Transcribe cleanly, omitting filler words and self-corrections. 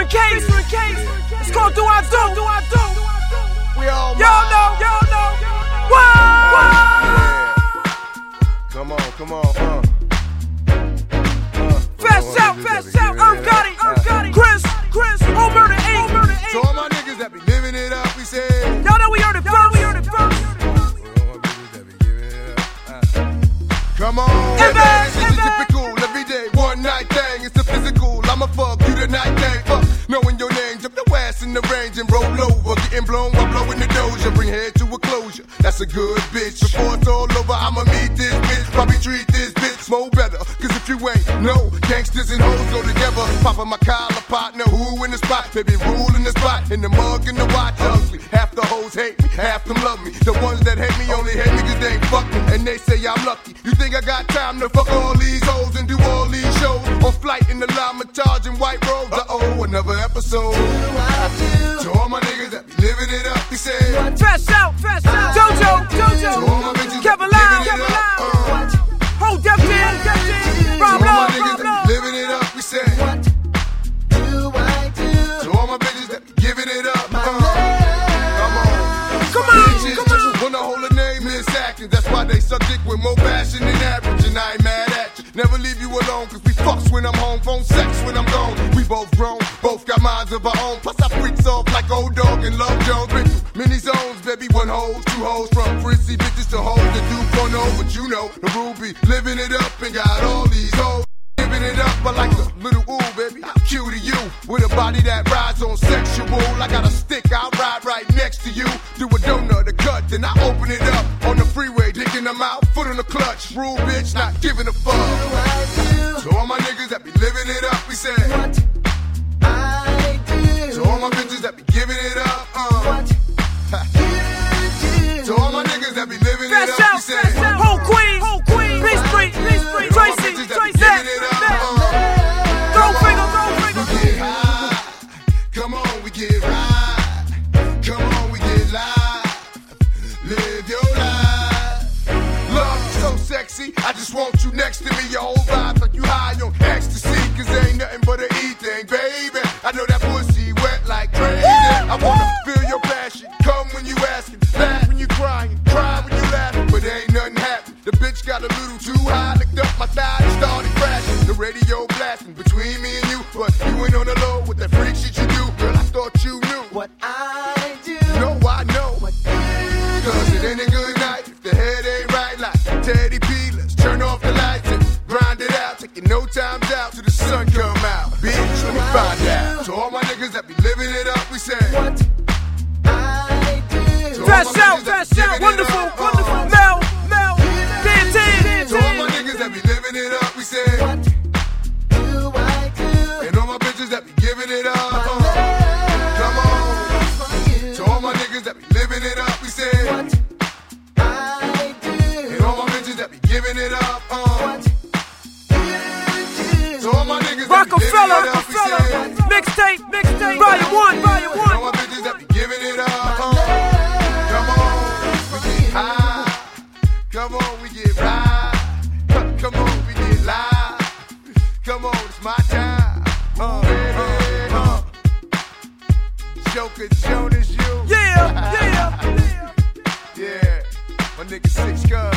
Featuring Case. It's called Do I Do. We all Y'all know. Whoa! Yeah. Come on. Fast out. Irv Gotti. Chris. Whole murder 8. So all my niggas that be living it up, we say. Y'all know we heard it first. Come on, it's a typical everyday one night thing. It's the physical. I'ma fuck you tonight, thing. Fuck knowing your name, jump your ass in the range and roll over. Getting blown while blowing the doja. Bring head to a closure. That's a good bitch. Before it's all over, I'ma meet this bitch. Probably treat this bitch more better. Cause if you ain't, no, gangsters and hoes go together. Poppin' my collar partner, who in the spot? Baby, rule in the spot. In the mug and the watch, ugly. Half the hoes hate me, half them love me. The ones that hate me only hate me cause they ain't fuck me. And they say I'm lucky. You think I got time to fuck all these hoes and do all these shows? On flight in the llama charging white robes. Uh-oh, another episode. To all my niggas that be living it up, he said. Fresh out. Jojo. To all my bitches Kevin that be living it up. Whole Def Jam. Rob To all my Love. niggas that be living it up, we said. To all my bitches that be giving it up. Come on. Bitches wanna hold a name is acting. That's why they suck dick with more passion than average. And I ain't mad at you. Never leave you alone, cause we fucks when I'm home. Phone sex when I'm gone. We both grown, both got minds of our own. Plus I freaks off like old dog and Love Jones. Been through many zones, baby, 1 hole, 2 hoes. From prissy bitches to hoes that do porno. But you know, the Ruby living it up and got all these hoes. Giving it up, I like a little ooh, baby. How cute are you? With a body that rides on sexual. I got a stick, I'll ride right next to you. Do a donut, a cut, then I open it up. On the freeway, dick in the mouth, foot on the clutch. Rule bitch, not giving a fuck. So all my niggas that be living it up, we say. So all my bitches that be giving it up, So all my niggas that be living it up, we say. Whole Queen. Peace Street. Tracy. Throw finger. We get high. Come on, we get right. Come on, we get live. Live your life. Love is so sexy. I just want you next to me. Your whole vibe like you high on ecstasy. Cause ain't nothing but an E thing, baby. I know that pussy wet like crazy. I wanna feel your passion. Come when you asking. Laugh when you crying. Cry when you laughing. But ain't nothing happening. The bitch got a little too high. Licked up my thigh and started crashing. The radio blasting between me and you. But you went on the low with that freak shit you do. Girl, I thought you knew What I do. You know I know. What you do. Cause it ain't a good night if the head ain't right like Teddy P. Let's turn off the lights and grind it out. Taking no times out till the sun come out. Bitch, let me find out. To all my niggas that be living it up, we say. What I do. Fresh out. Wonderful. Mel. Dan. To all my niggas that be living it up, we say. What do I do? And all my bitches that be giving it up. Come on. To all my niggas that be living it up, we say. What I do. And all my bitches that be giving it up. What you do. To all my niggas that be living Rockefeller. it up, we say. Mixtape. Volume 1. And all my bitches that be giving it up. Come on, we get high. Come on, we get right. Come on, we get live. Come on, it's my time. Joker Jonas, you. Yeah. Yeah, my nigga 6 Cuz.